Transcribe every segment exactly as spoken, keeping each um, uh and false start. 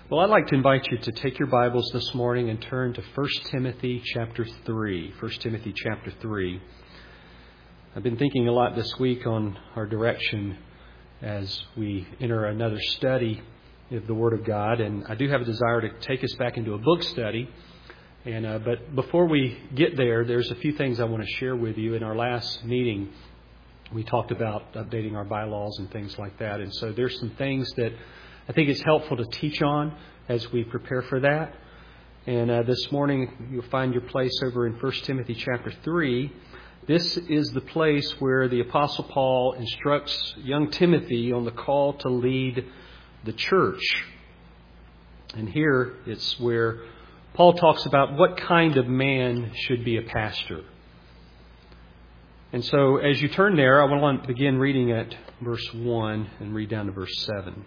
Well, I'd like to invite you to take your Bibles this morning and turn to First Timothy chapter three. First Timothy chapter three. I've been thinking a lot this week on our direction as we enter another study of the Word of God, and I do have a desire to take us back into a book study. And uh, but before we get there, there's a few things I want to share with you. In our last meeting, we talked about updating our bylaws and things like that, and so there's some things that I think it's helpful to teach on as we prepare for that. And uh, this morning, you'll find your place over in First Timothy chapter three. This is the place where the Apostle Paul instructs young Timothy on the call to lead the church. And here it's where Paul talks about what kind of man should be a pastor. And so as you turn there, I want to begin reading at verse one and read down to verse seven.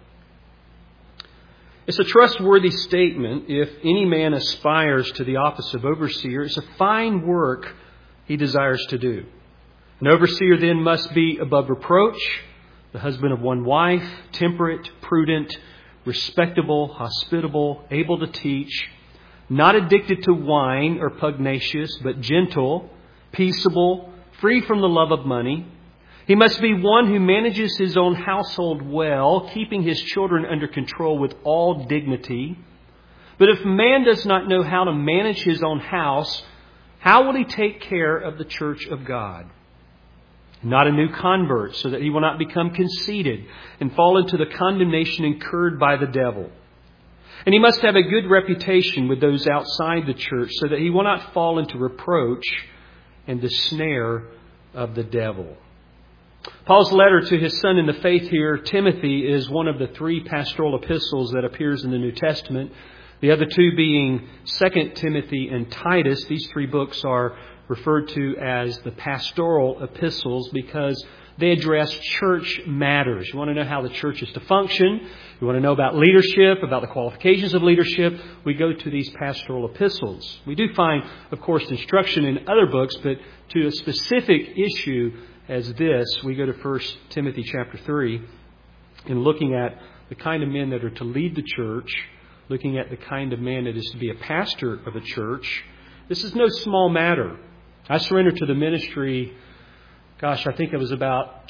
It's a trustworthy statement if any man aspires to the office of overseer. It's a fine work he desires to do. An overseer then must be above reproach, the husband of one wife, temperate, prudent, respectable, hospitable, able to teach, not addicted to wine or pugnacious, but gentle, peaceable, free from the love of money. He must be one who manages his own household well, keeping his children under control with all dignity. But if man does not know how to manage his own house, how will he take care of the church of God? Not a new convert, so that he will not become conceited and fall into the condemnation incurred by the devil. And he must have a good reputation with those outside the church, so that he will not fall into reproach and the snare of the devil. Paul's letter to his son in the faith here, Timothy, is one of the three pastoral epistles that appears in the New Testament. The other two being Second Timothy and Titus. These three books are referred to as the pastoral epistles because they address church matters. You want to know how the church is to function. You want to know about leadership, about the qualifications of leadership. We go to these pastoral epistles. We do find, of course, instruction in other books, but to a specific issue as this, we go to First Timothy chapter three and looking at the kind of men that are to lead the church, looking at the kind of man that is to be a pastor of a church. This is no small matter. I surrendered to the ministry, gosh, I think it was about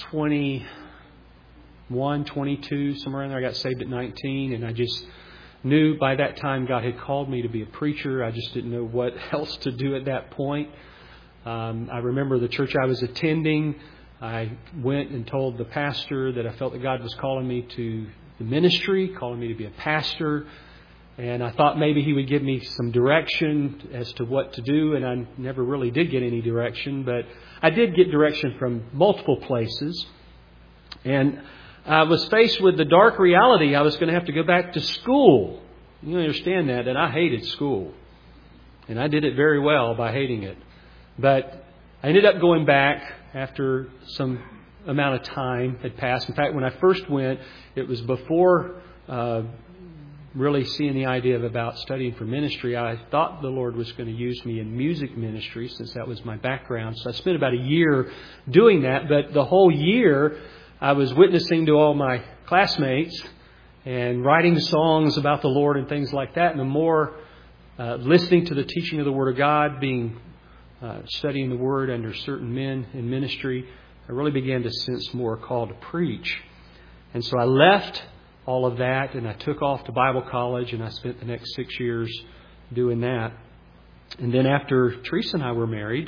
twenty-one, twenty-two, somewhere in there. I got saved at nineteen, and I just knew by that time God had called me to be a preacher. I just didn't know what else to do at that point. Um, I remember the church I was attending. I went and told the pastor that I felt that God was calling me to the ministry, calling me to be a pastor. And I thought maybe he would give me some direction as to what to do. And I never really did get any direction. But I did get direction from multiple places. And I was faced with the dark reality I was going to have to go back to school. You understand that, that I hated school. And I did it very well by hating it. But I ended up going back after some amount of time had passed. In fact, when I first went, it was before uh, really seeing the idea of about studying for ministry. I thought the Lord was going to use me in music ministry since that was my background. So I spent about a year doing that. But the whole year, I was witnessing to all my classmates and writing songs about the Lord and things like that. And the more uh, listening to the teaching of the Word of God, being Uh, studying the Word under certain men in ministry, I really began to sense more call to preach. And so I left all of that and I took off to Bible college, and I spent the next six years doing that. And then after Teresa and I were married,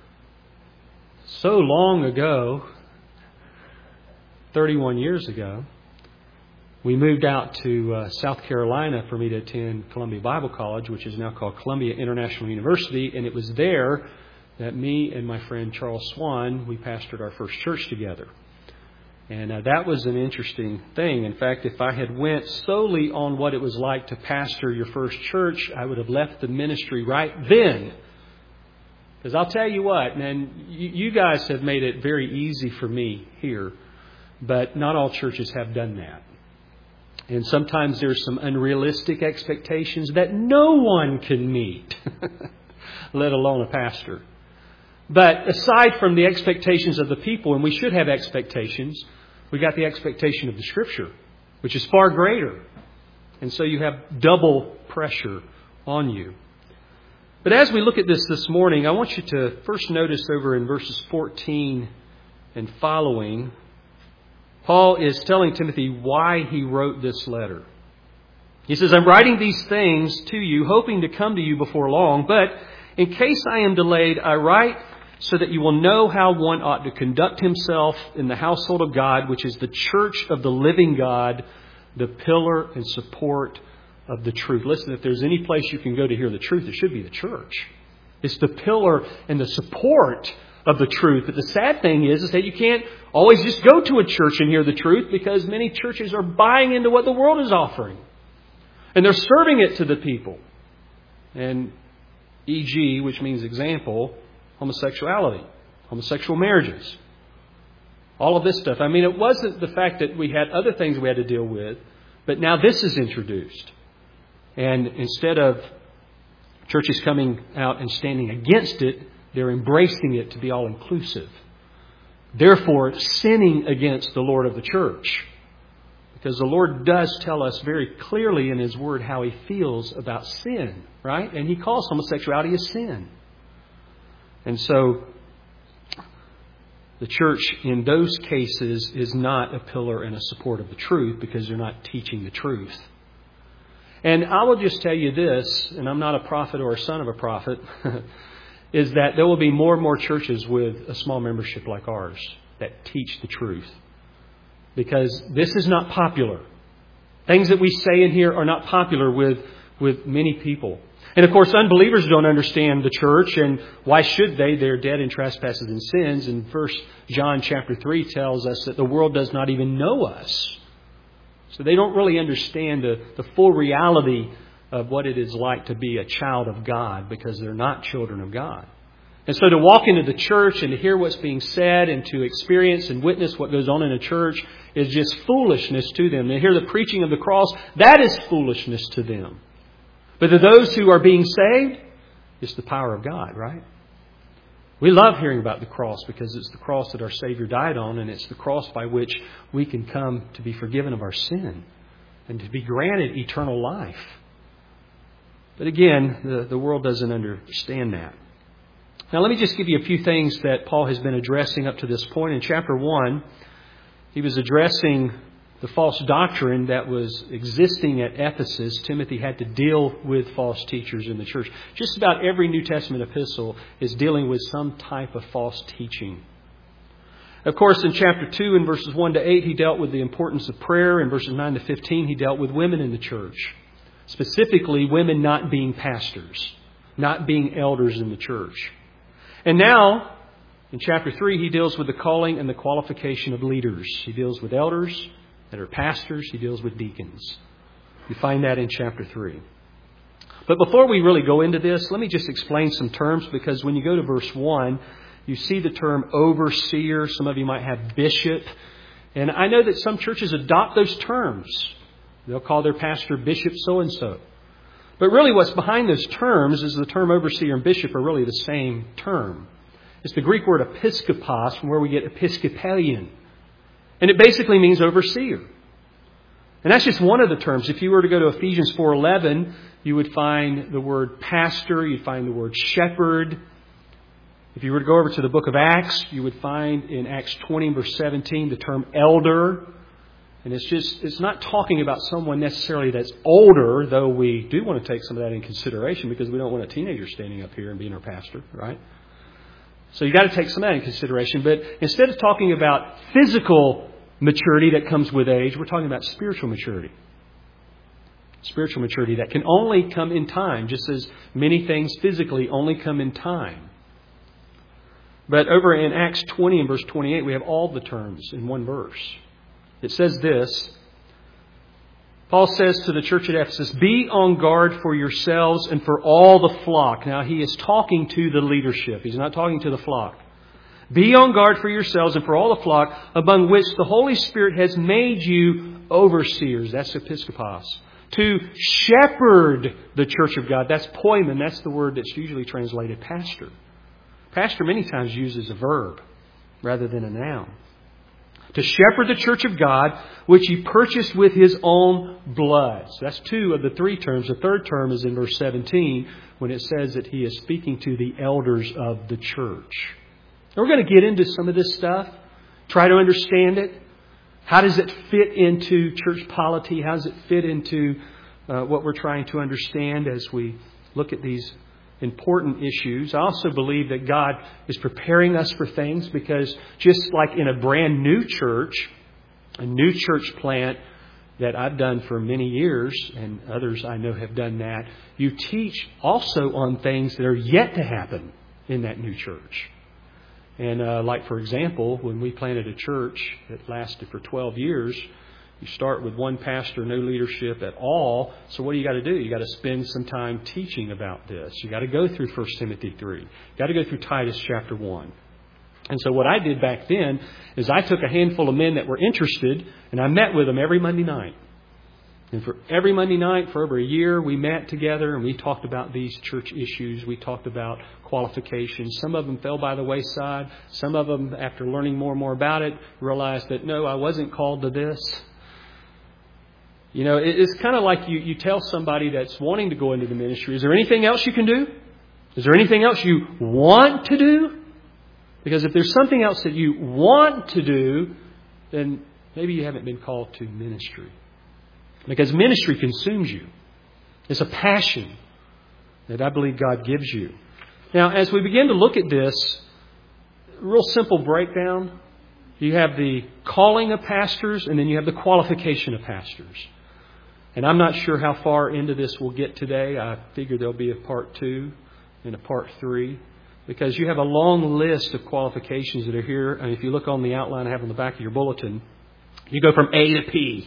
so long ago, thirty-one years ago, we moved out to uh, South Carolina for me to attend Columbia Bible College, which is now called Columbia International University. And it was there that me and my friend Charles Swan, we pastored our first church together. And uh, that was an interesting thing. In fact, if I had went solely on what it was like to pastor your first church, I would have left the ministry right then. Because I'll tell you what, man, you, you guys have made it very easy for me here. But not all churches have done that. And sometimes there's some unrealistic expectations that no one can meet, let alone a pastor. But aside from the expectations of the people, and we should have expectations, we got the expectation of the Scripture, which is far greater. And so you have double pressure on you. But as we look at this this morning, I want you to first notice over in verses fourteen and following, Paul is telling Timothy why he wrote this letter. He says, I'm writing these things to you, hoping to come to you before long, but in case I am delayed, I write so that you will know how one ought to conduct himself in the household of God, which is the church of the living God, the pillar and support of the truth. Listen, if there's any place you can go to hear the truth, it should be the church. It's the pillar and the support of the truth. But the sad thing is, is that you can't always just go to a church and hear the truth, because many churches are buying into what the world is offering. And they're serving it to the people. And for example, which means example, homosexuality, homosexual marriages, all of this stuff. I mean, it wasn't the fact that we had other things we had to deal with, but now this is introduced. And instead of churches coming out and standing against it, they're embracing it to be all-inclusive. Therefore, sinning against the Lord of the church. Because the Lord does tell us very clearly in His Word how He feels about sin, right? And He calls homosexuality a sin. And so, the church in those cases is not a pillar and a support of the truth, because they're not teaching the truth. And I will just tell you this, and I'm not a prophet or a son of a prophet, is that there will be more and more churches with a small membership like ours that teach the truth. Because this is not popular. Things that we say in here are not popular with, with many people. And of course, unbelievers don't understand the church, and why should they? They're dead in trespasses and sins. And First John chapter three tells us that the world does not even know us. So they don't really understand the, the full reality of what it is like to be a child of God, because they're not children of God. And so to walk into the church and to hear what's being said and to experience and witness what goes on in a church is just foolishness to them. To hear the preaching of the cross, that is foolishness to them. But to those who are being saved, it's the power of God, right? We love hearing about the cross, because it's the cross that our Savior died on, and it's the cross by which we can come to be forgiven of our sin and to be granted eternal life. But again, the, the world doesn't understand that. Now let me just give you a few things that Paul has been addressing up to this point. In chapter one, he was addressing the false doctrine that was existing at Ephesus. Timothy had to deal with false teachers in the church. Just about every New Testament epistle is dealing with some type of false teaching. Of course, in chapter two, in verses one to eight, he dealt with the importance of prayer. In verses nine to fifteen, he dealt with women in the church. Specifically, women not being pastors, not being elders in the church. And now, in chapter three, he deals with the calling and the qualification of leaders. He deals with elders that are pastors. He deals with deacons. You find that in chapter three. But before we really go into this, let me just explain some terms, because when you go to verse one, you see the term overseer. Some of you might have bishop. And I know that some churches adopt those terms. They'll call their pastor bishop so-and-so. But really what's behind those terms is the term overseer and bishop are really the same term. It's the Greek word episkopos, from where we get Episcopalian. And it basically means overseer. And that's just one of the terms. If you were to go to Ephesians four eleven, you would find the word pastor, you'd find the word shepherd. If you were to go over to the book of Acts, you would find in Acts twenty, verse seventeen, the term elder. And it's just, it's not talking about someone necessarily that's older, though we do want to take some of that in consideration, because we don't want a teenager standing up here and being our pastor, right? So you've got to take some of that in consideration. But instead of talking about physical maturity that comes with age, we're talking about spiritual maturity. Spiritual maturity that can only come in time, just as many things physically only come in time. But over in Acts twenty and verse twenty-eight, we have all the terms in one verse. It says this. Paul says to the church at Ephesus, be on guard for yourselves and for all the flock. Now, he is talking to the leadership. He's not talking to the flock. Be on guard for yourselves and for all the flock, among which the Holy Spirit has made you overseers. That's episkopos. To shepherd the church of God. That's poimen. That's the word that's usually translated pastor. Pastor many times uses a verb rather than a noun. to shepherd the church of God, which He purchased with His own blood. So that's two of the three terms. The third term is in verse seventeen, when it says that He is speaking to the elders of the church. And we're going to get into some of this stuff, try to understand it. How does it fit into church polity? How does it fit into uh, what we're trying to understand as we look at these important issues? I also believe that God is preparing us for things, because just like in a brand new church, a new church plant that I've done for many years, and others I know have done that, you teach also on things that are yet to happen in that new church. And uh, like, for example, when we planted a church that lasted for twelve years, you start with one pastor, no leadership at all. So what do you got to do? You got to spend some time teaching about this. You got to go through First Timothy three. You got to go through Titus chapter one. And so what I did back then is I took a handful of men that were interested, and I met with them every Monday night. And for every Monday night for over a year, we met together and we talked about these church issues. We talked about qualifications. Some of them fell by the wayside. Some of them, after learning more and more about it, realized that, no, I wasn't called to this. You know, it's kind of like you, you tell somebody that's wanting to go into the ministry, is there anything else you can do? Is there anything else you want to do? Because if there's something else that you want to do, then maybe you haven't been called to ministry. Because ministry consumes you. It's a passion that I believe God gives you. Now, as we begin to look at this, real simple breakdown. You have the calling of pastors, and then you have the qualification of pastors. And I'm not sure how far into this we'll get today. I figure there'll be a part two and a part three, because you have a long list of qualifications that are here. And if you look on the outline I have on the back of your bulletin, you go from A to P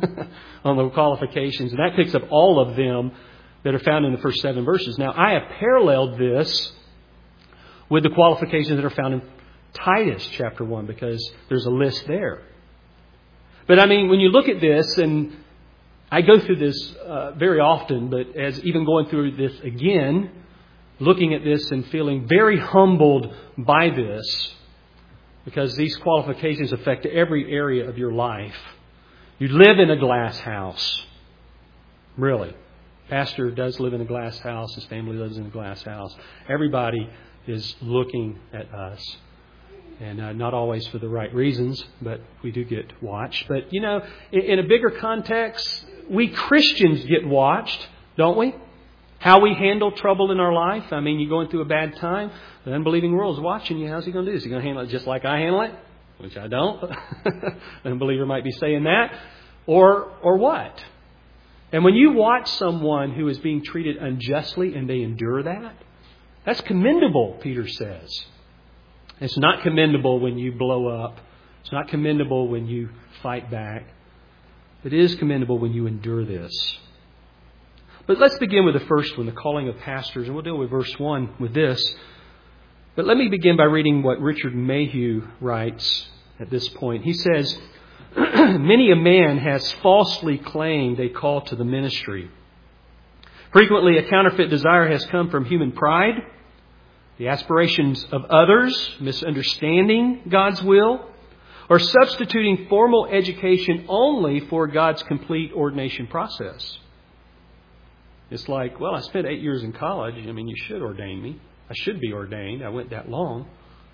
on the qualifications. And that picks up all of them that are found in the first seven verses. Now, I have paralleled this with the qualifications that are found in Titus chapter one, because there's a list there. But I mean, when you look at this, and I go through this uh, very often, but as even going through this again, looking at this and feeling very humbled by this, because these qualifications affect every area of your life. You live in a glass house. Really. Pastor does live in a glass house. His family lives in a glass house. Everybody is looking at us. And uh, not always for the right reasons, but we do get watched. But, you know, in, in a bigger context, we Christians get watched, don't we? How we handle trouble in our life. I mean, you're going through a bad time. The unbelieving world is watching you. How's he going to do? Is he going to handle it just like I handle it? Which I don't. An unbeliever might be saying that. Or, or what? And when you watch someone who is being treated unjustly and they endure that, that's commendable, Peter says. It's not commendable when you blow up. It's not commendable when you fight back. It is commendable when you endure this. But let's begin with the first one, the calling of pastors. And we'll deal with verse one with this. But let me begin by reading what Richard Mayhew writes at this point. He says, many a man has falsely claimed a call to the ministry. Frequently, a counterfeit desire has come from human pride, the aspirations of others, misunderstanding God's will, or substituting formal education only for God's complete ordination process. It's like, well, I spent eight years in college. I mean, you should ordain me. I should be ordained. I went that long.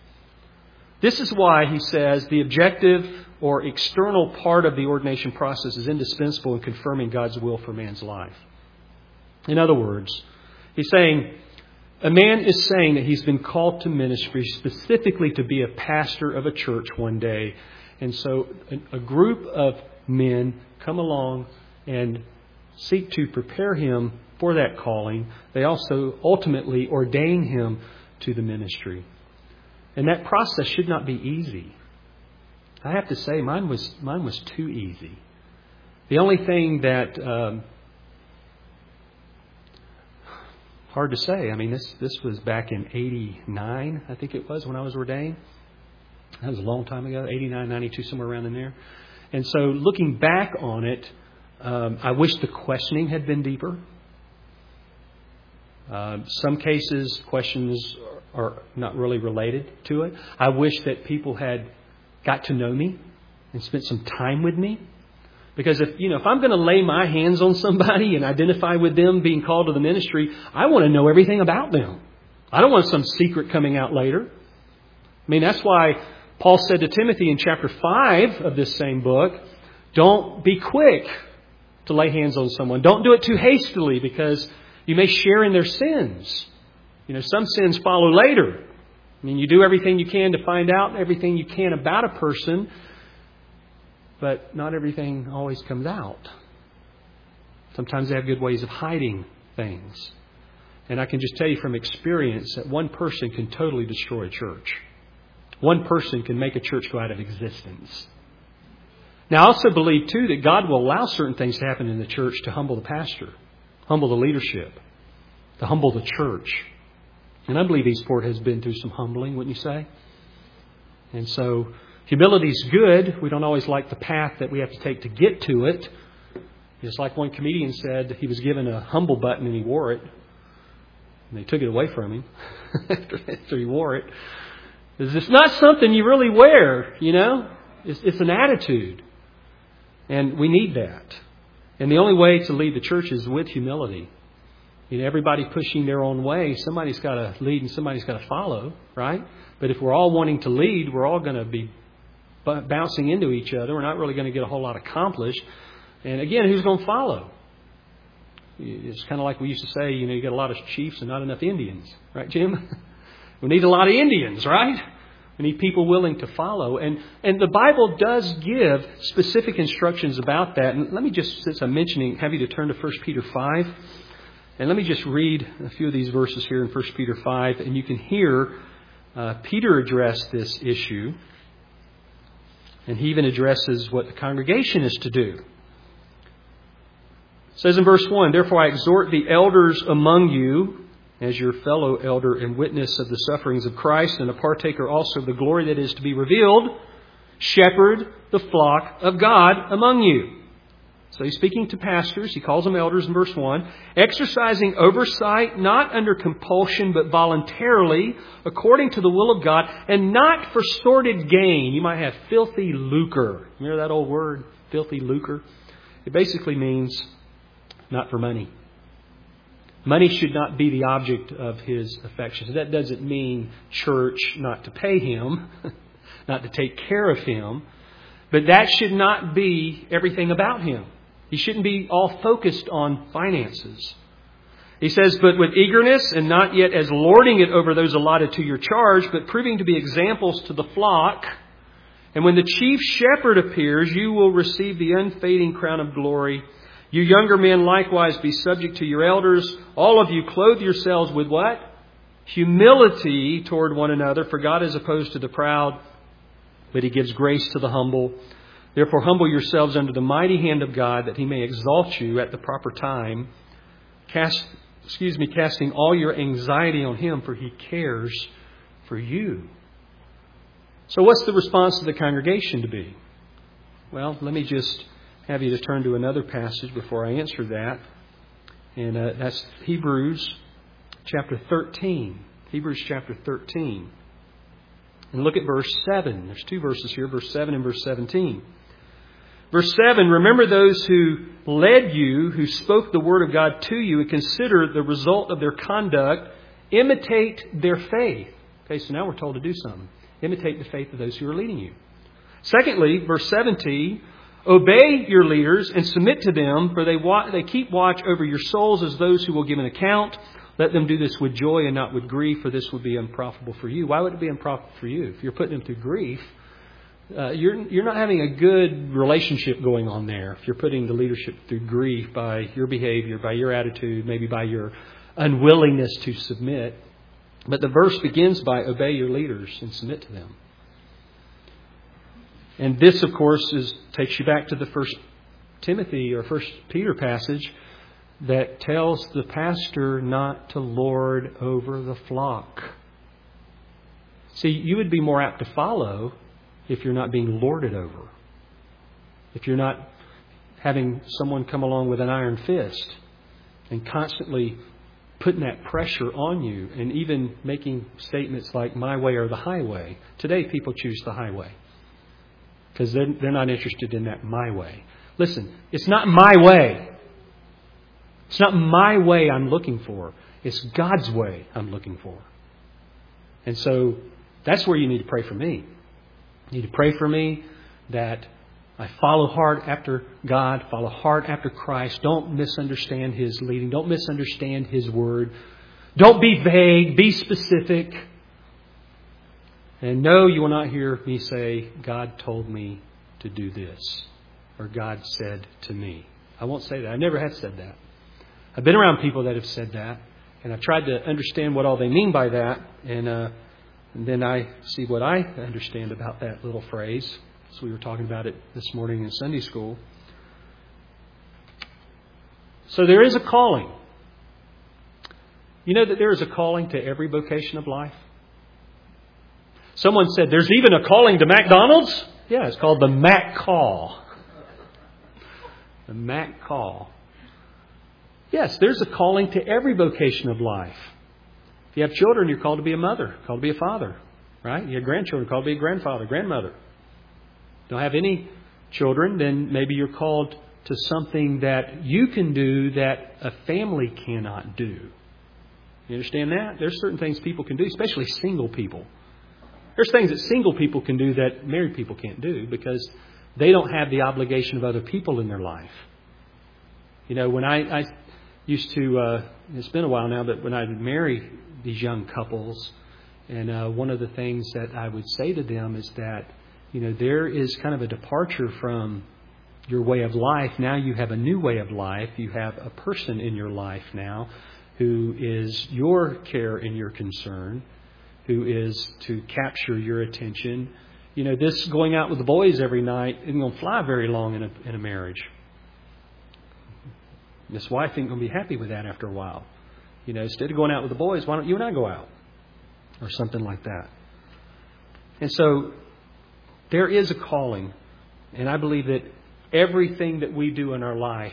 This is why, he says, the objective or external part of the ordination process is indispensable in confirming God's will for man's life. In other words, he's saying, a man is saying that he's been called to ministry specifically to be a pastor of a church one day. And so a group of men come along and seek to prepare him for that calling. They also ultimately ordain him to the ministry. And that process should not be easy. I have to say, mine was mine was too easy. The only thing that um, hard to say. I mean, this this was back in eighty-nine, I think it was, when I was ordained. That was a long time ago, eighty-nine, ninety-two, somewhere around in there. And so looking back on it, um, I wish the questioning had been deeper. Uh, some cases, questions are not really related to it. I wish that people had got to know me and spent some time with me? Because if, you know, if I'm going to lay my hands on somebody and identify with them being called to the ministry, I want to know everything about them. I don't want some secret coming out later. I mean, that's why Paul said to Timothy in chapter five of this same book, don't be quick to lay hands on someone. Don't do it too hastily because you may share in their sins. You know, some sins follow later. I mean, you do everything you can to find out everything you can about a person, but not everything always comes out. Sometimes they have good ways of hiding things. And I can just tell you from experience that one person can totally destroy a church. One person can make a church go out of existence. Now, I also believe, too, that God will allow certain things to happen in the church to humble the pastor, humble the leadership, to humble the church. And I believe Eastport has been through some humbling, wouldn't you say? And so humility is good. We don't always like the path that we have to take to get to it. It's like one comedian said, he was given a humble button and he wore it. And they took it away from him after he wore it. It's not something you really wear, you know. It's, it's an attitude. And we need that. And the only way to lead the church is with humility. You know, everybody pushing their own way, somebody's got to lead and somebody's got to follow, right? But if we're all wanting to lead, we're all going to be bouncing into each other. We're not really going to get a whole lot accomplished. And again, who's going to follow? It's kind of like we used to say, you know, you got a lot of chiefs and not enough Indians. Right, Jim? We need a lot of Indians, right? We need people willing to follow. And and the Bible does give specific instructions about that. And let me just, since I'm mentioning, have you to turn to First Peter five. And let me just read a few of these verses here in First Peter five. And you can hear uh, Peter address this issue. And he even addresses what the congregation is to do. It says in verse one, therefore I exhort the elders among you, as your fellow elder and witness of the sufferings of Christ, and a partaker also of the glory that is to be revealed, shepherd the flock of God among you. So he's speaking to pastors. He calls them elders in verse one. Exercising oversight, not under compulsion, but voluntarily, according to the will of God, and not for sordid gain. You might have filthy lucre. Remember that old word, filthy lucre? It basically means not for money. Money should not be the object of his affections. That doesn't mean church not to pay him, not to take care of him. But that should not be everything about him. He shouldn't be all focused on finances. He says, but with eagerness and not yet as lording it over those allotted to your charge, but proving to be examples to the flock. And when the chief shepherd appears, you will receive the unfading crown of glory. You younger men likewise be subject to your elders. All of you clothe yourselves with what? Humility toward one another. For God is opposed to the proud, but He gives grace to the humble. Therefore humble yourselves under the mighty hand of God, that He may exalt you at the proper time. Cast, excuse me, casting all your anxiety on Him, for He cares for you. So what's the response of the congregation to be? Well, let me just have you to turn to another passage before I answer that. And uh, that's Hebrews chapter thirteen. Hebrews chapter thirteen. And look at verse seven. There's two verses here, verse seven and verse seventeen. Verse seven, remember those who led you, who spoke the word of God to you, and consider the result of their conduct. Imitate their faith. Okay, so now we're told to do something. Imitate the faith of those who are leading you. Secondly, verse seventeen, obey your leaders and submit to them, for they wa- they keep watch over your souls as those who will give an account. Let them do this with joy and not with grief, for this would be unprofitable for you. Why would it be unprofitable for you? If you're putting them through grief, uh, you're you're not having a good relationship going on there. If you're putting the leadership through grief by your behavior, by your attitude, maybe by your unwillingness to submit. But the verse begins by obey your leaders and submit to them. And this, of course, is takes you back to the First Timothy or First Peter passage that tells the pastor not to lord over the flock. See, you would be more apt to follow if you're not being lorded over. If you're not having someone come along with an iron fist and constantly putting that pressure on you and even making statements like my way or the highway. Today, people choose the highway. Because they're, they're not interested in that my way. Listen, it's not my way. It's not my way I'm looking for. It's God's way I'm looking for. And so that's where you need to pray for me. You need to pray for me that I follow hard after God, follow hard after Christ. Don't misunderstand His leading. Don't misunderstand His word. Don't be vague. Be specific. And no, you will not hear me say, God told me to do this. Or God said to me. I won't say that. I never have said that. I've been around people that have said that. And I've tried to understand what all they mean by that. And, uh, and then I see what I understand about that little phrase. So we were talking about it this morning in Sunday school. So there is a calling. You know that there is a calling to every vocation of life? Someone said there's even a calling to McDonald's. Yeah, it's called the Mac Call. The Mac Call. Yes, there's a calling to every vocation of life. If you have children, you're called to be a mother, called to be a father. Right? You have grandchildren, called to be a grandfather, grandmother. Don't have any children, then maybe you're called to something that you can do that a family cannot do. You understand that? There's certain things people can do, especially single people. There's things that single people can do that married people can't do because they don't have the obligation of other people in their life. You know, when I, I used to, uh, it's been a while now, but when I would marry these young couples, and uh, one of the things that I would say to them is that, you know, there is kind of a departure from your way of life. Now you have a new way of life. You have a person in your life now who is your care and your concern, who is to capture your attention. You know, this going out with the boys every night isn't going to fly very long in a, in a marriage. This wife ain't going to be happy with that after a while. You know, instead of going out with the boys, why don't you and I go out? Or something like that. And so there is a calling. And I believe that everything that we do in our life,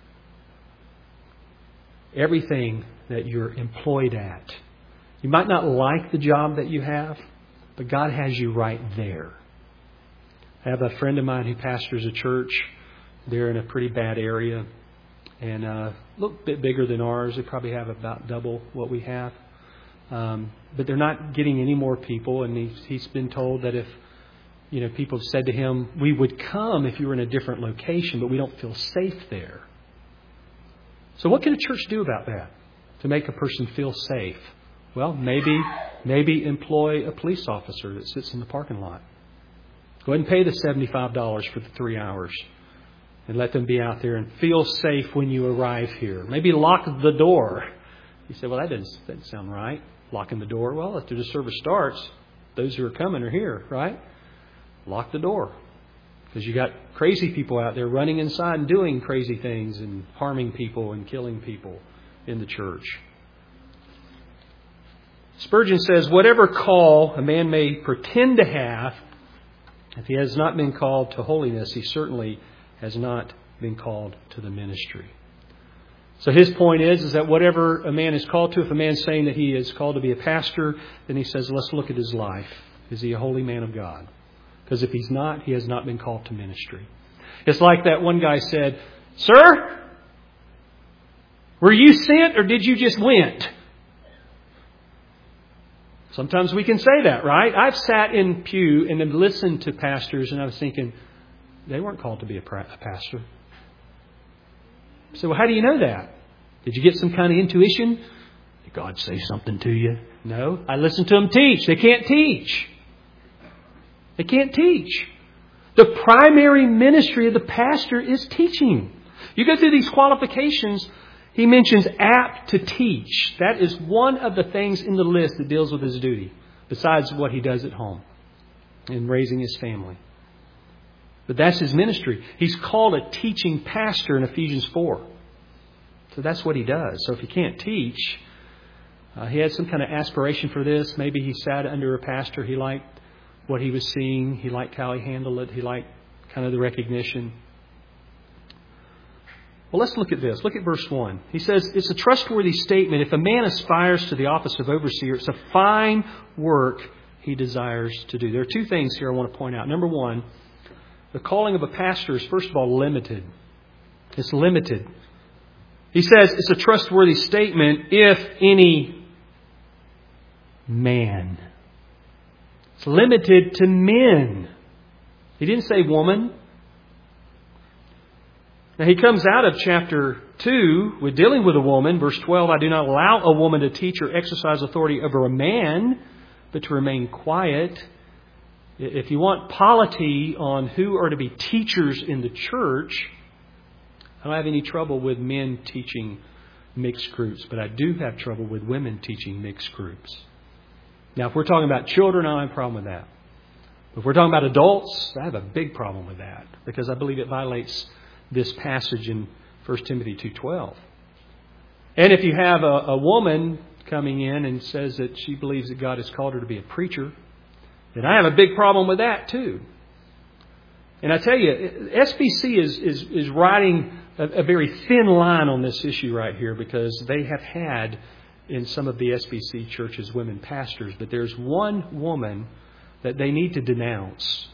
everything that you're employed at, you might not like the job that you have, but God has you right there. I have a friend of mine who pastors a church. They're in a pretty bad area. And uh, a little bit bigger than ours. They probably have about double what we have. Um, but they're not getting any more people. And he's, he's been told that if, you know, people have said to him, we would come if you were in a different location, but we don't feel safe there. So what can a church do about that to make a person feel safe? Well, maybe maybe employ a police officer that sits in the parking lot. Go ahead and pay the seventy-five dollars for the three hours and let them be out there and feel safe when you arrive here. Maybe lock the door. You say, well, that doesn't, that doesn't sound right. Locking the door. Well, after the service starts, those who are coming are here, right? Lock the door. Because you got crazy people out there running inside and doing crazy things and harming people and killing people in the church. Spurgeon says, whatever call a man may pretend to have, if he has not been called to holiness, he certainly has not been called to the ministry. So his point is, is that whatever a man is called to, if a man's saying that he is called to be a pastor, then he says, let's look at his life. Is he a holy man of God? Because if he's not, he has not been called to ministry. It's like that one guy said, sir, were you sent or did you just went? Sometimes we can say that, right? I've sat in pew and then listened to pastors and I was thinking, they weren't called to be a pastor. So well, how do you know that? Did you get some kind of intuition? Did God say something to you? No. I listened to them teach. They can't teach. They can't teach. The primary ministry of the pastor is teaching. You go through these qualifications. He mentions apt to teach. That is one of the things in the list that deals with his duty, besides what he does at home in raising his family. But that's his ministry. He's called a teaching pastor in Ephesians four. So that's what he does. So if he can't teach, uh, he had some kind of aspiration for this. Maybe he sat under a pastor. He liked what he was seeing. He liked how he handled it. He liked kind of the recognition. Well, let's look at this. Look at verse one. He says, it's a trustworthy statement. If a man aspires to the office of overseer, it's a fine work he desires to do. There are two things here I want to point out. Number one, The calling of a pastor is, first of all, limited. It's limited. He says it's a trustworthy statement if any man. It's limited to men. He didn't say woman. Now he comes out of chapter two with dealing with a woman. Verse twelve, I do not allow a woman to teach or exercise authority over a man, but to remain quiet. If you want polity on who are to be teachers in the church, I don't have any trouble with men teaching mixed groups, but I do have trouble with women teaching mixed groups. Now, if we're talking about children, I don't have a problem with that. If we're talking about adults, I have a big problem with that because I believe it violates this passage in First Timothy two twelve. And if you have a, a woman coming in and says that she believes that God has called her to be a preacher, then I have a big problem with that too. And I tell you, S B C is, is, is riding a, a very thin line on this issue right here because they have had in some of the S B C churches women pastors. But there's one woman that they need to denounce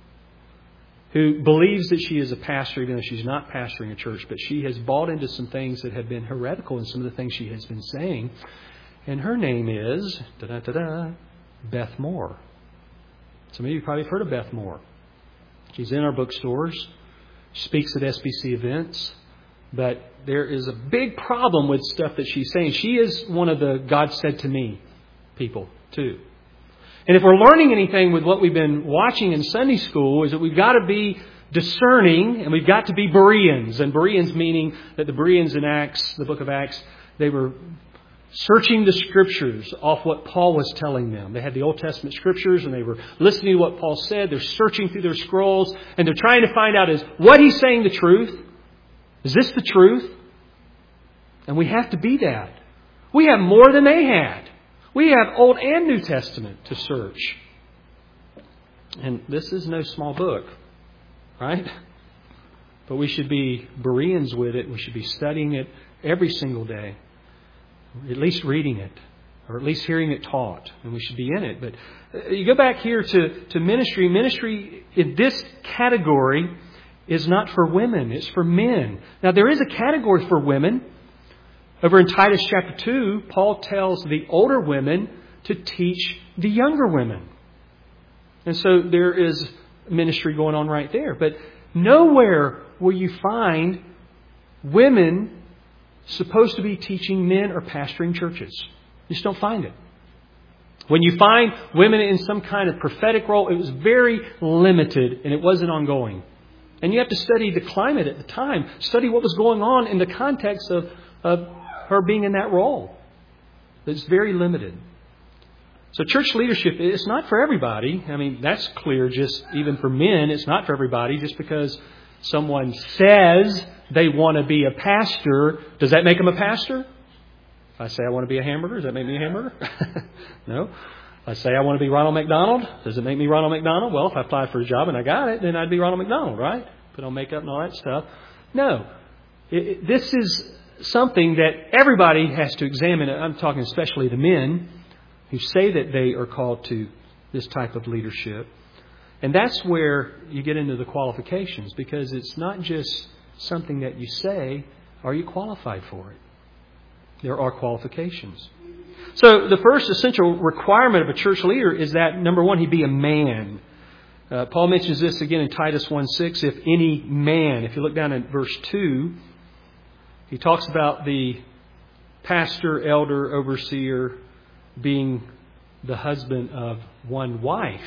who believes that she is a pastor even though she's not pastoring a church. But she has bought into some things that have been heretical in some of the things she has been saying. And her name is da-da-da-da, Beth Moore. Some of you probably have heard of Beth Moore. She's in our bookstores, speaks at S B C events, but there is a big problem with stuff that she's saying. She is one of the God said to me people, too. And if we're learning anything with what we've been watching in Sunday school is that we've got to be discerning and we've got to be Bereans. And Bereans meaning that the Bereans in Acts, the book of Acts, they were searching the Scriptures off what Paul was telling them. They had the Old Testament Scriptures and they were listening to what Paul said. They're searching through their scrolls and they're trying to find out is what he's saying the truth? Is this the truth? And we have to be that. We have more than they had. We have Old and New Testament to search. And this is no small book, right? But we should be Bereans with it. We should be studying it every single day. At least reading it, or at least hearing it taught, and we should be in it. But you go back here to, to ministry. Ministry in this category is not for women, it's for men. Now there is a category for women. Over in Titus chapter two, Paul tells the older women to teach the younger women. And so there is ministry going on right there. But nowhere will you find women supposed to be teaching men or pastoring churches. You just don't find it. When you find women in some kind of prophetic role, it was very limited and it wasn't ongoing. And you have to study the climate at the time. Study what was going on in the context of, of her being in that role. It's very limited. So church leadership is not for everybody. I mean, that's clear just even for men. It's not for everybody just because someone says they want to be a pastor. Does that make them a pastor? If I say I want to be a hamburger, does that make me a hamburger? No. If I say I want to be Ronald McDonald, does it make me Ronald McDonald? Well, if I applied for a job and I got it, then I'd be Ronald McDonald, right? Put on makeup and all that stuff. No. It, it, this is something that everybody has to examine. I'm talking especially the men who say that they are called to this type of leadership. And that's where you get into the qualifications, because it's not just something that you say. Are you qualified for it? There are qualifications. So the first essential requirement of a church leader is that, number one, he be a man. Uh, Paul mentions this again in Titus one six, if any man. If you look down at verse two, he talks about the pastor, elder, overseer being the husband of one wife.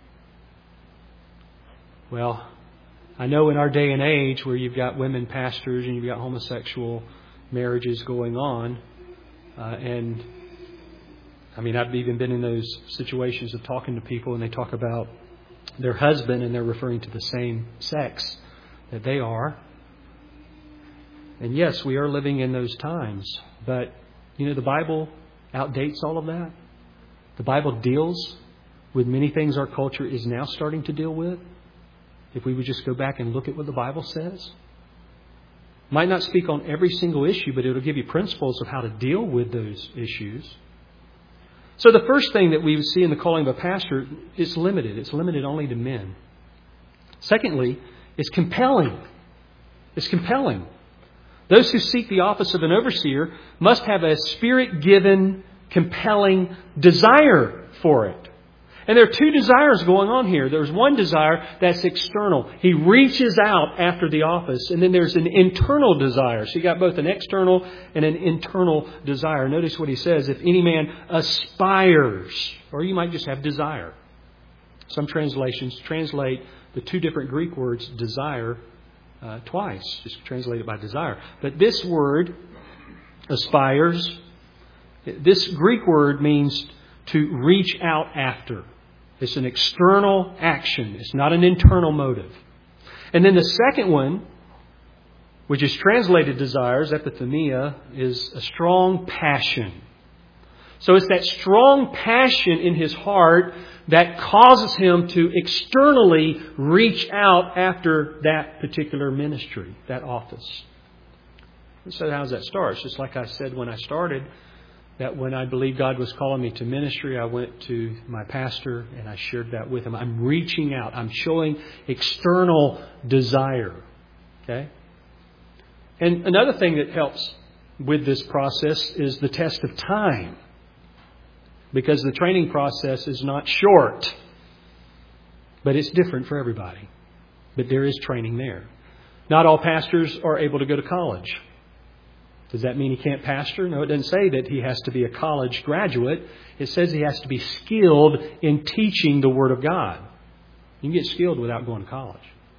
Well, I know in our day and age where you've got women pastors and you've got homosexual marriages going on, uh, and I mean, I've even been in those situations of talking to people and they talk about their husband and they're referring to the same sex that they are. And yes, we are living in those times. But, you know, the Bible outdates all of that. The Bible deals with many things our culture is now starting to deal with. If we would just go back and look at what the Bible says. Might not speak on every single issue, but it'll give you principles of how to deal with those issues. So the first thing that we see in the calling of a pastor is limited. It's limited only to men. Secondly, it's compelling. It's compelling. Those who seek the office of an overseer must have a Spirit-given, compelling desire for it. And there are two desires going on here. There's one desire that's external. He reaches out after the office. And then there's an internal desire. So you got both an external and an internal desire. Notice what he says. If any man aspires, or you might just have desire. Some translations translate the two different Greek words, desire, uh, twice. Just translate it by desire. But this word, aspires, this Greek word means to reach out after. It's an external action. It's not an internal motive. And then the second one, which is translated desires, epithumia, is a strong passion. So it's that strong passion in his heart that causes him to externally reach out after that particular ministry, that office. So how does that start? It's just like I said when I started, that when I believed God was calling me to ministry, I went to my pastor and I shared that with him. I'm reaching out. I'm showing external desire. Okay? And another thing that helps with this process is the test of time. Because the training process is not short. But it's different for everybody. But there is training there. Not all pastors are able to go to college. Does that mean he can't pastor? No, it doesn't say that he has to be a college graduate. It says he has to be skilled in teaching the Word of God. You can get skilled without going to college.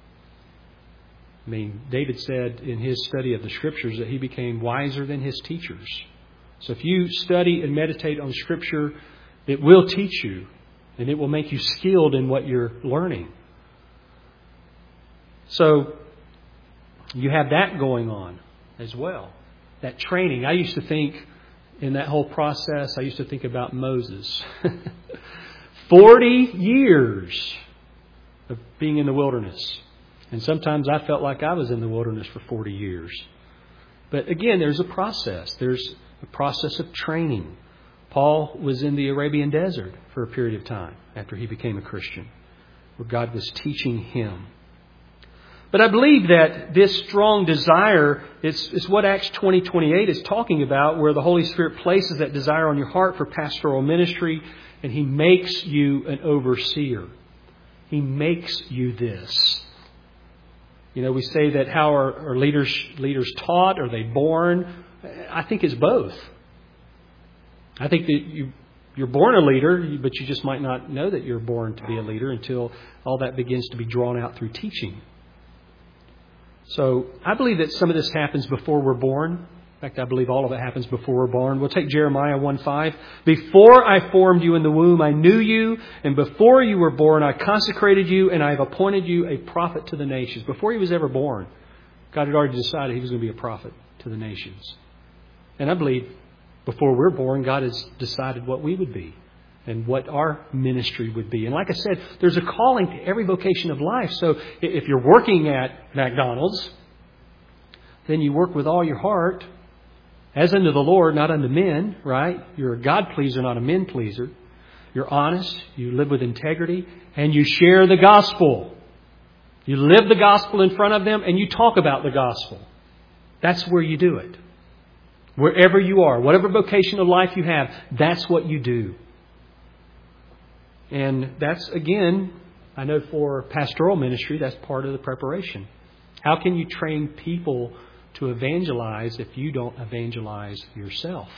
I mean, David said in his study of the Scriptures that he became wiser than his teachers. So if you study and meditate on Scripture, it will teach you and it will make you skilled in what you're learning. So you have that going on as well. That training. I used to think in that whole process, I used to think about Moses. Forty years of being in the wilderness. And sometimes I felt like I was in the wilderness for forty years. But again, there's a process. There's a process of training. Paul was in the Arabian desert for a period of time after he became a Christian, where God was teaching him. But I believe that this strong desire is, is what Acts twenty twenty-eight is talking about, where the Holy Spirit places that desire on your heart for pastoral ministry, and He makes you an overseer. He makes you this. You know, we say that how are, are leaders leaders taught? Are they born? I think it's both. I think that you, you're born a leader, but you just might not know that you're born to be a leader until all that begins to be drawn out through teaching. So I believe that some of this happens before we're born. In fact, I believe all of it happens before we're born. We'll take Jeremiah one five. Before I formed you in the womb, I knew you. And before you were born, I consecrated you and I have appointed you a prophet to the nations. Before he was ever born, God had already decided he was going to be a prophet to the nations. And I believe before we're born, God has decided what we would be and what our ministry would be. And like I said, there's a calling to every vocation of life. So if you're working at McDonald's, then you work with all your heart, as unto the Lord, not unto men, right? You're a God pleaser, not a men pleaser. You're honest, you live with integrity, and you share the gospel. You live the gospel in front of them, and you talk about the gospel. That's where you do it. Wherever you are, whatever vocation of life you have, that's what you do. And that's, again, I know for pastoral ministry, that's part of the preparation. How can you train people to evangelize if you don't evangelize yourself?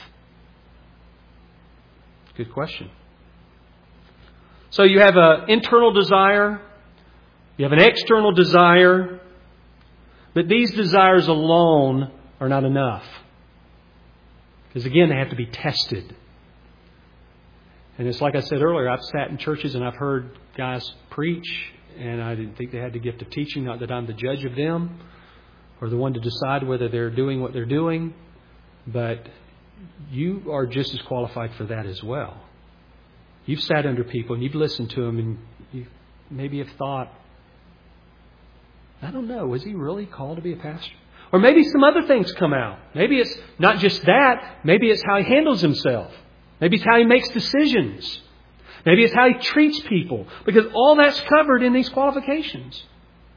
Good question. So you have an internal desire. You have an external desire. But these desires alone are not enough. Because again, they have to be tested. And it's like I said earlier, I've sat in churches and I've heard guys preach, and I didn't think they had the gift of teaching. Not that I'm the judge of them or the one to decide whether they're doing what they're doing, but you are just as qualified for that as well. You've sat under people and you've listened to them, and you maybe have thought, I don't know, was he really called to be a pastor? Or maybe some other things come out. Maybe it's not just that. Maybe it's how he handles himself. Maybe it's how he makes decisions. Maybe it's how he treats people. Because all that's covered in these qualifications.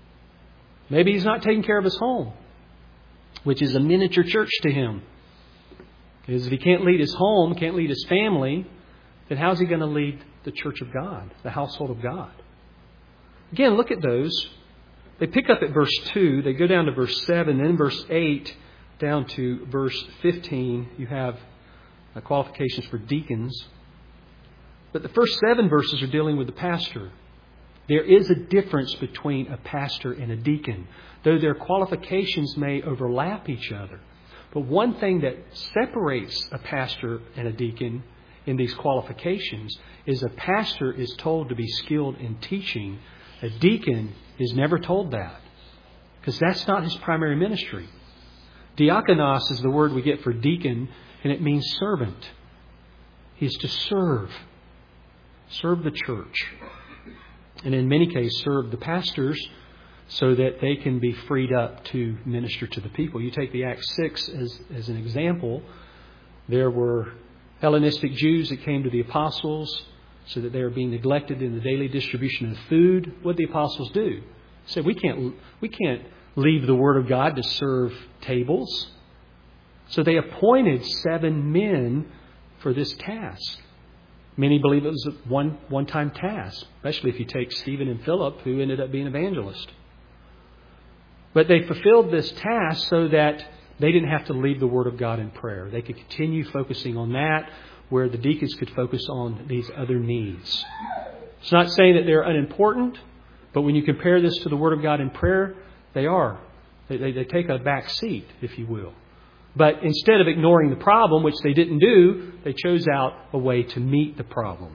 Maybe he's not taking care of his home, which is a miniature church to him. Because if he can't lead his home, can't lead his family, then how's he going to lead the church of God, the household of God? Again, look at those. They pick up at verse two. They go down to verse seven. Then verse eight down to verse fifteen. You have qualifications for deacons. But the first seven verses are dealing with the pastor. There is a difference between a pastor and a deacon, though their qualifications may overlap each other. But one thing that separates a pastor and a deacon in these qualifications is a pastor is told to be skilled in teaching. A deacon is never told that, because that's not his primary ministry. Diakonos is the word we get for deacon, and it means servant. He's to serve. Serve the church. And in many cases, serve the pastors so that they can be freed up to minister to the people. You take the Acts six as, as an example. There were Hellenistic Jews that came to the apostles so that they were being neglected in the daily distribution of food. What did the apostles do? They said, we can't, we can't leave the Word of God to serve tables. So they appointed seven men for this task. Many believe it was a one, one-time task, especially if you take Stephen and Philip, who ended up being evangelists. But they fulfilled this task so that they didn't have to leave the Word of God in prayer. They could continue focusing on that, where the deacons could focus on these other needs. It's not saying that they're unimportant, but when you compare this to the Word of God in prayer, they are. They, they, they take a back seat, if you will. But instead of ignoring the problem, which they didn't do, they chose out a way to meet the problem.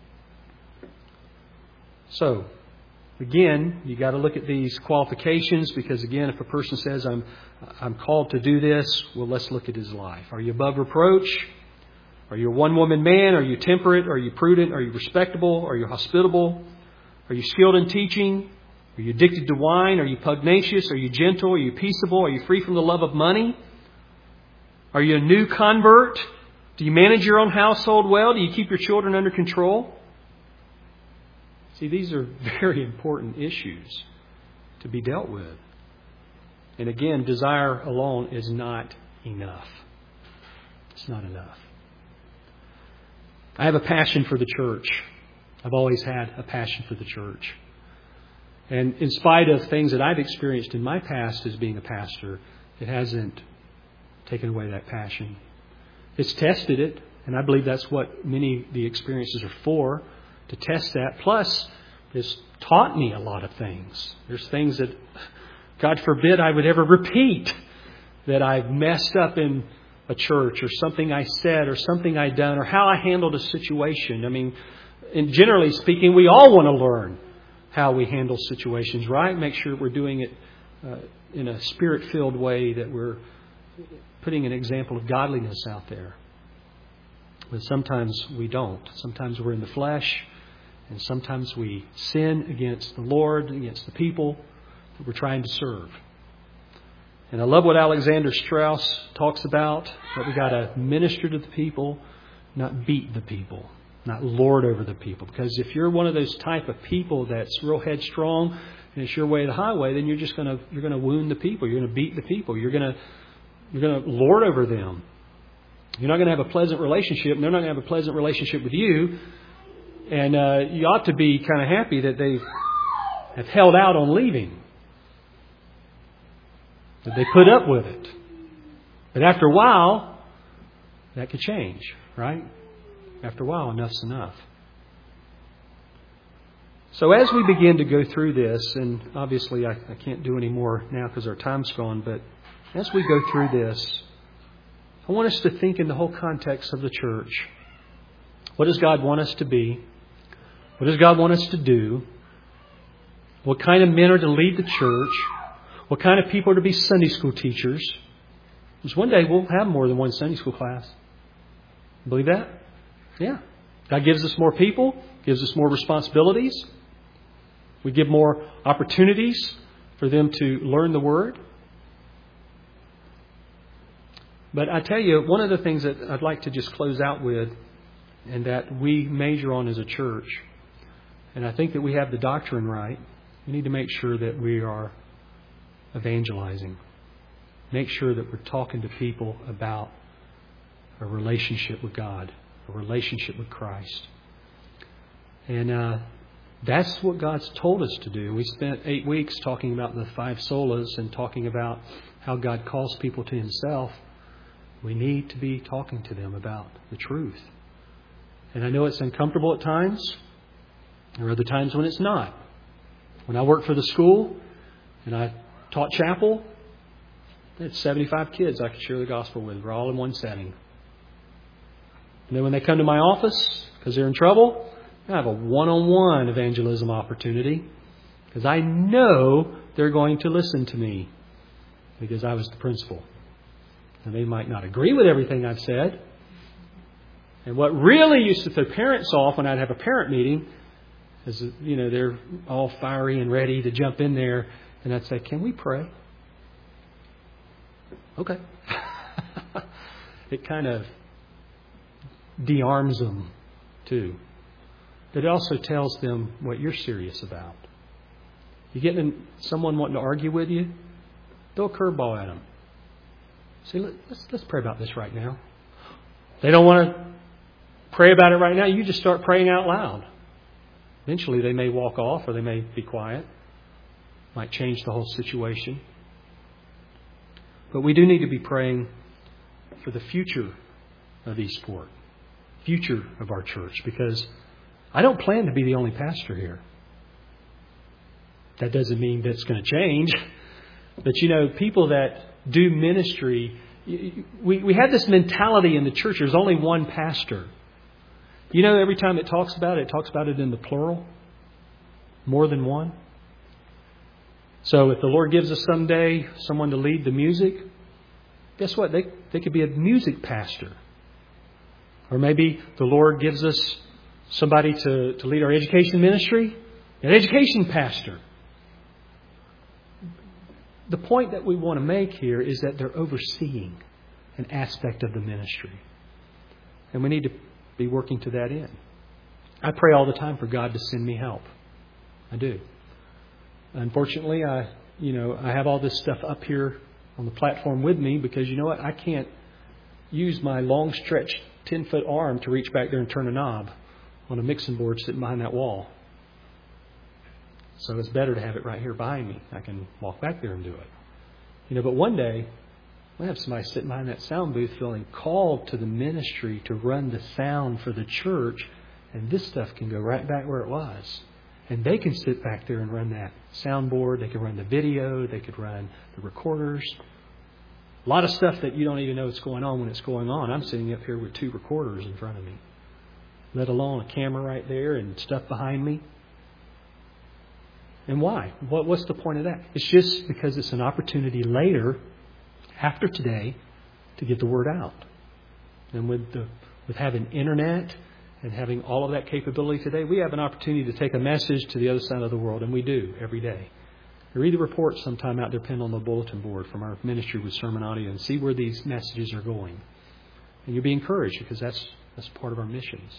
So, again, you got to look at these qualifications, because again, if a person says, I'm I'm called to do this, well, let's look at his life. Are you above reproach? Are you a one-woman man? Are you temperate? Are you prudent? Are you respectable? Are you hospitable? Are you skilled in teaching? Are you addicted to wine? Are you pugnacious? Are you gentle? Are you peaceable? Are you free from the love of money? Are you a new convert? Do you manage your own household well? Do you keep your children under control? See, these are very important issues to be dealt with. And again, desire alone is not enough. It's not enough. I have a passion for the church. I've always had a passion for the church. And in spite of things that I've experienced in my past as being a pastor, it hasn't taken away that passion. It's tested it, and I believe that's what many of the experiences are for, to test that. Plus, it's taught me a lot of things. There's things that, God forbid, I would ever repeat, that I've messed up in a church, or something I said, or something I done, or how I handled a situation. I mean, and generally speaking, we all want to learn how we handle situations, right? Make sure we're doing it uh, in a spirit-filled way, that we're putting an example of godliness out there. But sometimes we don't. Sometimes we're in the flesh, and sometimes we sin against the Lord, against the people that we're trying to serve. And I love what Alexander Strauss talks about, that we got to minister to the people, not beat the people, not lord over the people. Because if you're one of those type of people that's real headstrong and it's your way of the highway, then you're just going to you're going to wound the people. You're going to beat the people. You're going to you're going to lord over them. You're not going to have a pleasant relationship, and they're not going to have a pleasant relationship with you. And uh, you ought to be kind of happy that they have held out on leaving, that they put up with it. But after a while, that could change, right? After a while, enough's enough. So as we begin to go through this, and obviously I, I can't do any more now because our time's gone, but as we go through this, I want us to think in the whole context of the church. What does God want us to be? What does God want us to do? What kind of men are to lead the church? What kind of people are to be Sunday school teachers? Because one day we'll have more than one Sunday school class. Believe that? Yeah. God gives us more people, gives us more responsibilities. We give more opportunities for them to learn the Word. But I tell you, one of the things that I'd like to just close out with, and that we major on as a church, and I think that we have the doctrine right, we need to make sure that we are evangelizing. Make sure that we're talking to people about a relationship with God, a relationship with Christ. And uh, that's what God's told us to do. We spent eight weeks talking about the five solas and talking about how God calls people to Himself. We need to be talking to them about the truth. And I know it's uncomfortable at times. There are other times when it's not. When I worked for the school and I taught chapel, I had seventy-five kids I could share the gospel with. We're all in one setting. And then when they come to my office because they're in trouble, I have a one-on-one evangelism opportunity because I know they're going to listen to me because I was the principal. And they might not agree with everything I've said. And what really used to throw parents off when I'd have a parent meeting is, you know, they're all fiery and ready to jump in there. And I'd say, can we pray? Okay. It kind of de-arms them too. But it also tells them what you're serious about. You get in, someone wanting to argue with you, throw a curveball at them. Say, let's, let's pray about this right now. They don't want to pray about it right now. You just start praying out loud. Eventually they may walk off or they may be quiet. Might change the whole situation. But we do need to be praying for the future of Eastport, future of our church, because I don't plan to be the only pastor here. That doesn't mean that's going to change. But, you know, people that do ministry, we, we have this mentality in the church, there's only one pastor. You know, every time it talks about it, it talks about it in the plural. More than one. So if the Lord gives us someday someone to lead the music, guess what? They, they could be a music pastor. Or maybe the Lord gives us somebody to, to lead our education ministry, an education pastor. The point that we want to make here is that they're overseeing an aspect of the ministry. And we need to be working to that end. I pray all the time for God to send me help. I do. Unfortunately, I, you know, I have all this stuff up here on the platform with me because, you know what, I can't use my long stretched ten foot arm to reach back there and turn a knob on a mixing board sitting behind that wall. So it's better to have it right here behind me. I can walk back there and do it. You know, but one day, we'll have somebody sitting behind that sound booth feeling called to the ministry to run the sound for the church, and this stuff can go right back where it was. And they can sit back there and run that soundboard. They can run the video. They could run the recorders. A lot of stuff that you don't even know what's going on when it's going on. I'm sitting up here with two recorders in front of me, let alone a camera right there and stuff behind me. And why? What, what's the point of that? It's just because it's an opportunity later, after today, to get the word out. And with the with having internet and having all of that capability today, we have an opportunity to take a message to the other side of the world, and we do every day. I read the reports sometime out there pinned on the bulletin board from our ministry with Sermon Audio and see where these messages are going. And you'll be encouraged because that's that's part of our missions.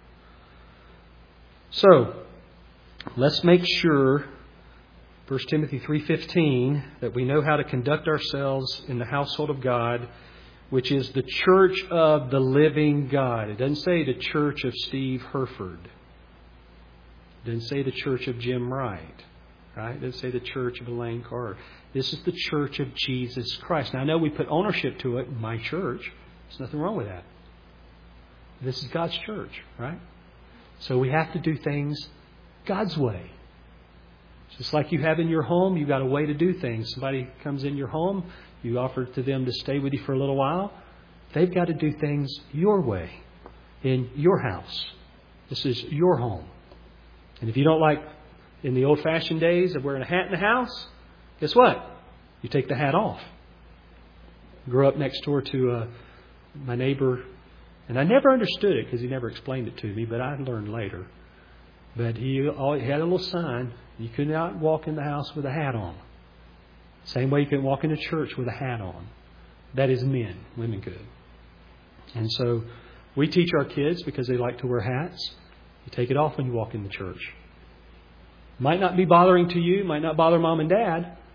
So, let's make sure, First Timothy three fifteen, that we know how to conduct ourselves in the household of God, which is the church of the living God. It doesn't say the church of Steve Herford. It doesn't say the church of Jim Wright. Right? It doesn't say the church of Elaine Carter. This is the church of Jesus Christ. Now, I know we put ownership to it, my church. There's nothing wrong with that. This is God's church, right? So we have to do things God's way. Just like you have in your home, you've got a way to do things. Somebody comes in your home, you offer to them to stay with you for a little while. They've got to do things your way, in your house. This is your home. And if you don't like, in the old-fashioned days of wearing a hat in the house, guess what? You take the hat off. Grew up next door to uh, my neighbor, and I never understood it because he never explained it to me, but I learned later. But he, always, he had a little sign. You could not walk in the house with a hat on. Same way you couldn't walk into church with a hat on. That is men. Women could. And so we teach our kids, because they like to wear hats, you take it off when you walk in the church. Might not be bothering to you, might not bother mom and dad,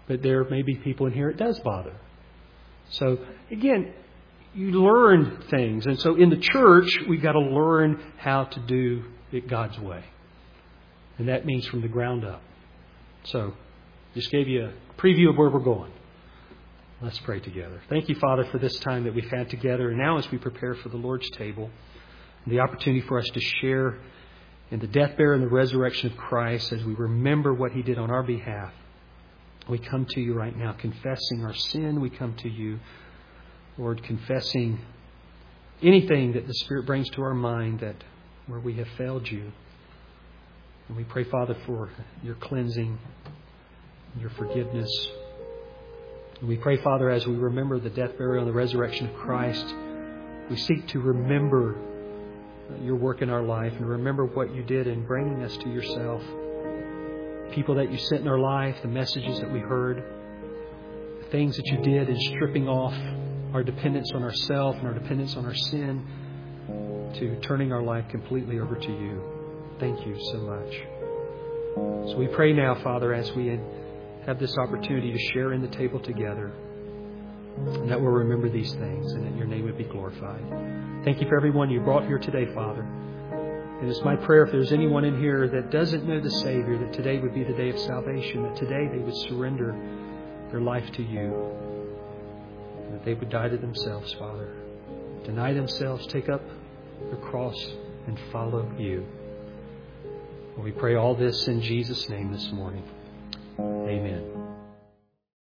But there may be people in here it does bother. So, again, you learn things. And so in the church, we've got to learn how to do it God's way. And that means from the ground up. So, just gave you a preview of where we're going. Let's pray together. Thank you, Father, for this time that we've had together. And now as we prepare for the Lord's table, the opportunity for us to share in the death, burial, and the resurrection of Christ as we remember what He did on our behalf, we come to you right now confessing our sin. We come to you, Lord, confessing anything that the Spirit brings to our mind that where we have failed you. And we pray, Father, for your cleansing, your forgiveness. And we pray, Father, as we remember the death, burial, and the resurrection of Christ, we seek to remember your work in our life and remember what you did in bringing us to yourself. People that you sent in our life, the messages that we heard, the things that you did in stripping off our dependence on ourselves and our dependence on our sin to turning our life completely over to you. Thank you so much. So we pray now, Father, as we have this opportunity to share in the table together, and that we'll remember these things and that your name would be glorified. Thank you for everyone you brought here today, Father. And it's my prayer if there's anyone in here that doesn't know the Savior, that today would be the day of salvation, that today they would surrender their life to you, and that they would die to themselves, Father. Deny themselves, take up their cross, and follow you. And we pray all this in Jesus' name this morning. Amen.